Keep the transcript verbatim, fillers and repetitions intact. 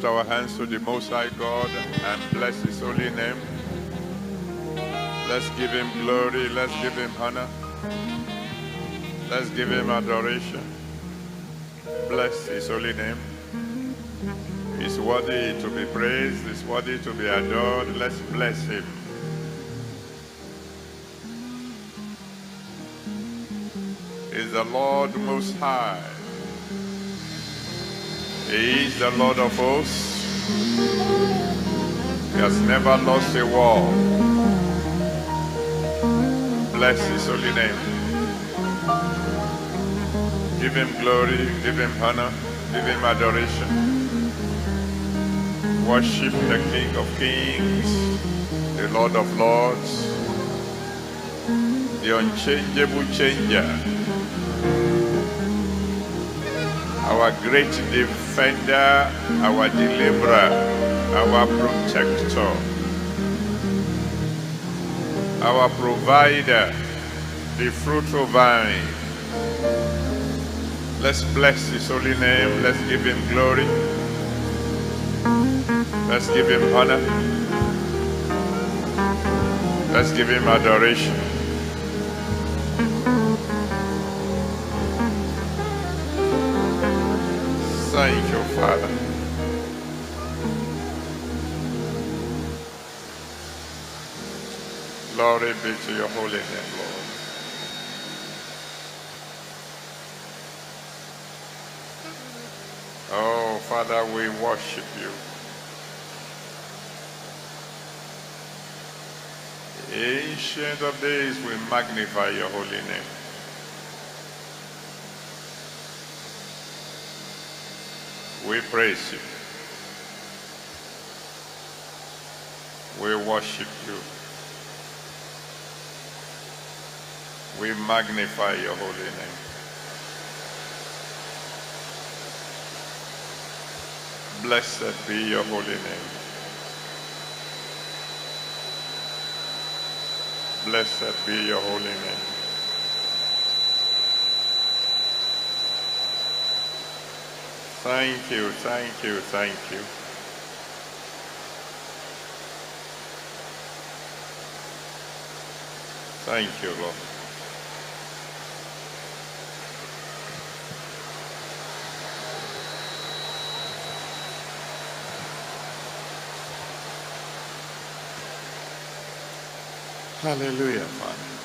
our hands to the Most High God and bless His holy name. Let's give Him glory. Let's give Him honor. Let's give Him adoration. Bless His holy name. He's worthy to be praised. He's worthy to be adored. Let's bless Him. He's the Lord Most High. He is the Lord of hosts. He has never lost a war. Bless His holy name. Give Him glory, give Him honor, give Him adoration. Worship the King of Kings, the Lord of Lords, the unchangeable changer, our great defender, our deliverer, our protector, our provider, the fruitful vine. Let's bless His holy name. Let's give Him glory. Let's give Him honor. Let's give Him adoration. Thank you, Father. Glory be to your holy name, Lord. Oh, Father, we worship you. Ancient of days, we magnify your holy name. We praise you. We worship you. We magnify your holy name. Blessed be your holy name. Blessed be your holy name. Thank you, thank you, thank you. Thank you, Lord. Hallelujah, Father.